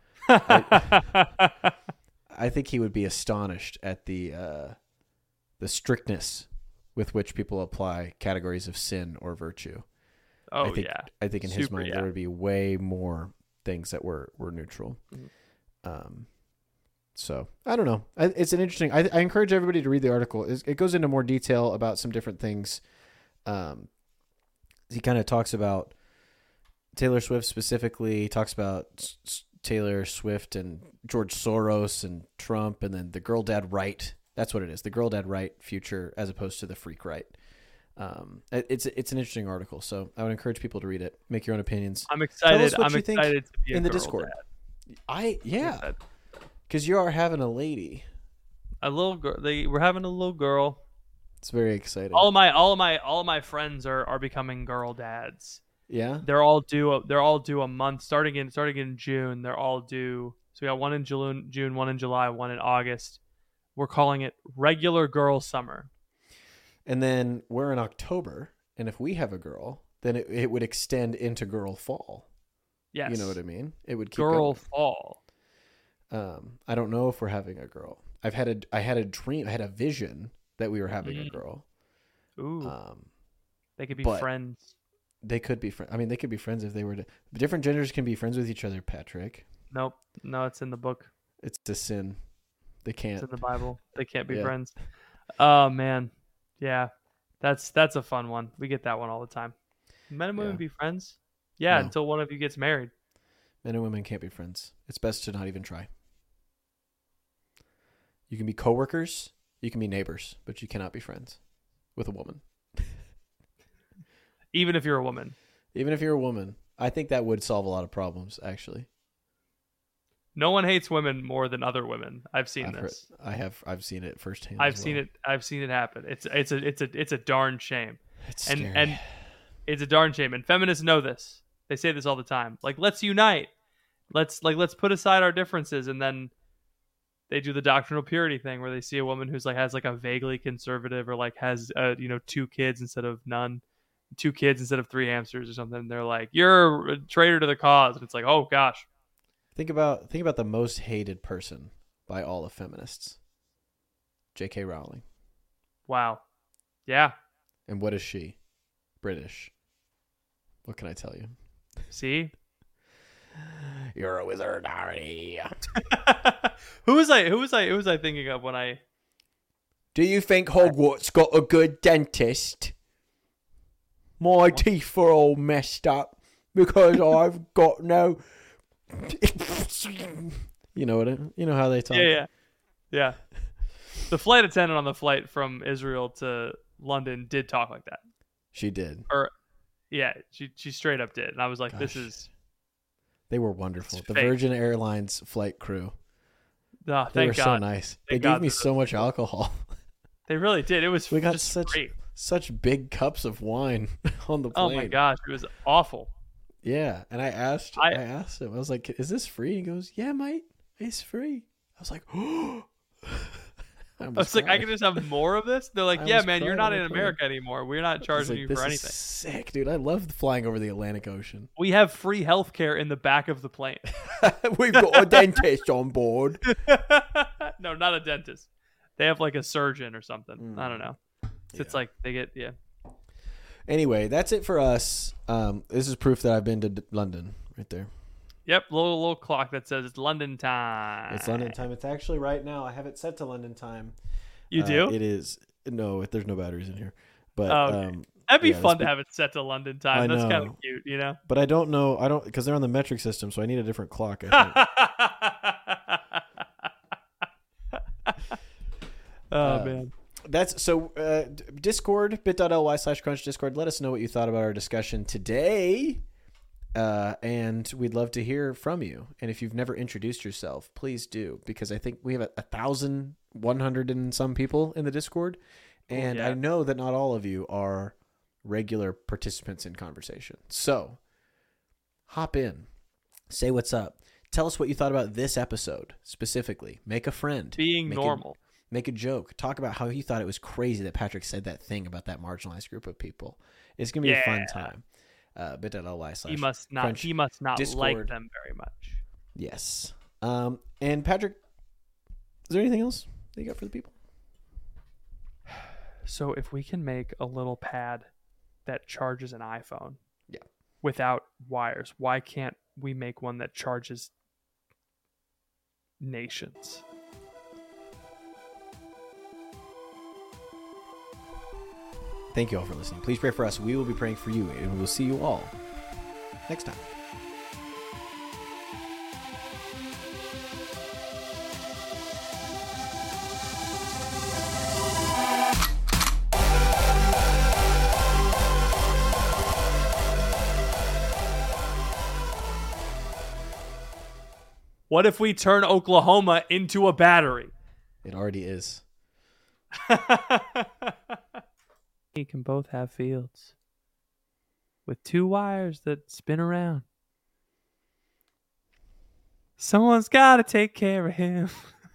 I think he would be astonished at the strictness with which people apply categories of sin or virtue. Oh, I think in his mind there would be way more things that were neutral. Mm-hmm. So I don't know. It's an interesting. I encourage everybody to read the article. It goes into more detail about some different things. He kind of talks about Taylor Swift specifically. He talks about Taylor Swift and George Soros and Trump, and then the girl dad right. That's what it is. The girl dad right future as opposed to the freak right. It's an interesting article, so I would encourage people to read it. Make your own opinions. I'm excited. Tell us what you think excited to be in a the girl Discord. dad. Because you are having a lady. A little girl. We're having a little girl. It's very exciting. All of my friends are becoming girl dads. Yeah. They're all due a month starting in June. They're all due. So we got one in June, one in July, one in August. We're calling it regular girl summer. And then we're in October, and if we have a girl, then it would extend into girl fall. Yes. You know what I mean? It would keep girl going. fall. I don't know if we're having a girl. I had a dream. I had a vision that we were having a girl. Ooh. They could be but friends. They could be friends. I mean, they could be friends if they were to. Different genders can be friends with each other, Patrick. Nope. No, it's in the book. It's a sin. They can't. It's in the Bible. They can't be Yeah. friends. Oh man. Yeah. That's a fun one. We get that one all the time. Men and women be friends? Yeah, No. until one of you gets married. Men and women can't be friends. It's best to not even try. You can be coworkers, you can be neighbors, but you cannot be friends with a woman. Even if you're a woman. Even if you're a woman, I think that would solve a lot of problems, actually. No one hates women more than other women. I've seen this. I've seen it firsthand. I've seen it happen. It's a darn shame. It's scary. And it's a darn shame. And feminists know this. They say this all the time. Like, let's unite. Let's put aside our differences. And then they do the doctrinal purity thing where they see a woman who's like has like a vaguely conservative or like has 2 kids instead of none, 2 kids instead of 3 hamsters or something. And they're like, you're a traitor to the cause. And it's like, oh gosh. Think about the most hated person by all the feminists. J.K. Rowling. Wow. Yeah. And what is she? British. What can I tell you? See? You're a wizard, Harry. Who was I thinking of when I... Do you think Hogwarts got a good dentist? My teeth are all messed up because I've got no... You know how they talk. Yeah. The flight attendant on the flight from Israel to London did talk like that. She did. She straight up did, and I was like, Gosh. "This is." They were wonderful. The fake. Virgin Airlines flight crew. Oh, They thank were God. so nice. They Thank gave God me for so much alcohol. They really did. It was We got just such great. big cups of wine on the plane. Oh my gosh, it was awful. Yeah, and I asked him. I was like, "Is this free?" He goes, "Yeah, mate, it's free." I was like, "Oh." I was like, I can just have more of this. They're like, I yeah, almost man, you're cried not on in the plane. America anymore. We're not charging you this for is anything. sick, dude. I love flying over the Atlantic Ocean. We have free healthcare in the back of the plane. We've got a dentist on board. No, not a dentist. They have like a surgeon or something. I don't know. It's like they get Anyway, that's it for us. This is proof that I've been to London right there. Yep, little clock that says it's London time. It's London time. It's actually right now. I have it set to London time. You do? It is. No, there's no batteries in here. But Okay. That'd be yeah, fun to have it set to London time. I That's kind know. of cute, you know? But I don't know. Because they're on the metric system, so I need a different clock, I think. Oh, man. That's so Discord, bit.ly/crunch Discord. Let us know what you thought about our discussion today. And we'd love to hear from you. And if you've never introduced yourself, please do, because I think we have 1,100 and some people in the Discord. And I know that not all of you are regular participants in conversation. So hop in, say what's up. Tell us what you thought about this episode specifically. Make a friend. Being normal. Make a joke. Talk about how you thought it was crazy that Patrick said that thing about that marginalized group of people. It's going to be a fun time. bit.ly/crunch. He must not Discord. like them very much. Yes. And Patrick, is there anything else that you got for the people? So if we can make a little pad that charges an iPhone Yeah. without wires, why can't we make one that charges nations? Thank you all for listening. Please pray for us. We will be praying for you, and we will see you all next time. What if we turn Oklahoma into a battery? It already is. We can both have fields with two wires that spin around. Someone's got to take care of him.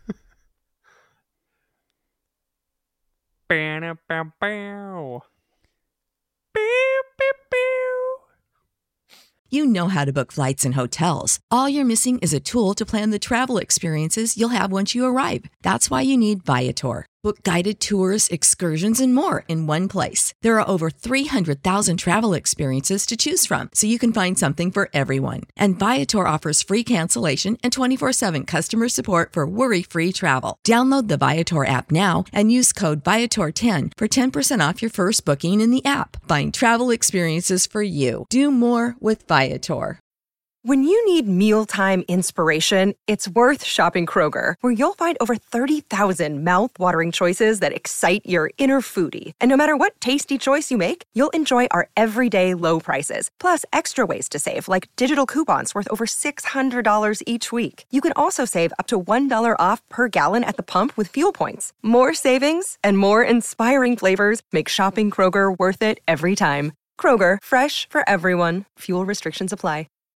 Bow, bow, bow. Bow, bow, bow. You know how to book flights and hotels. All you're missing is a tool to plan the travel experiences you'll have once you arrive. That's why you need Viator. Book guided tours, excursions, and more in one place. There are over 300,000 travel experiences to choose from, so you can find something for everyone. And Viator offers free cancellation and 24/7 customer support for worry-free travel. Download the Viator app now and use code Viator10 for 10% off your first booking in the app. Find travel experiences for you. Do more with Viator. When you need mealtime inspiration, it's worth shopping Kroger, where you'll find over 30,000 mouth-watering choices that excite your inner foodie. And no matter what tasty choice you make, you'll enjoy our everyday low prices, plus extra ways to save, like digital coupons worth over $600 each week. You can also save up to $1 off per gallon at the pump with fuel points. More savings and more inspiring flavors make shopping Kroger worth it every time. Kroger, fresh for everyone. Fuel restrictions apply.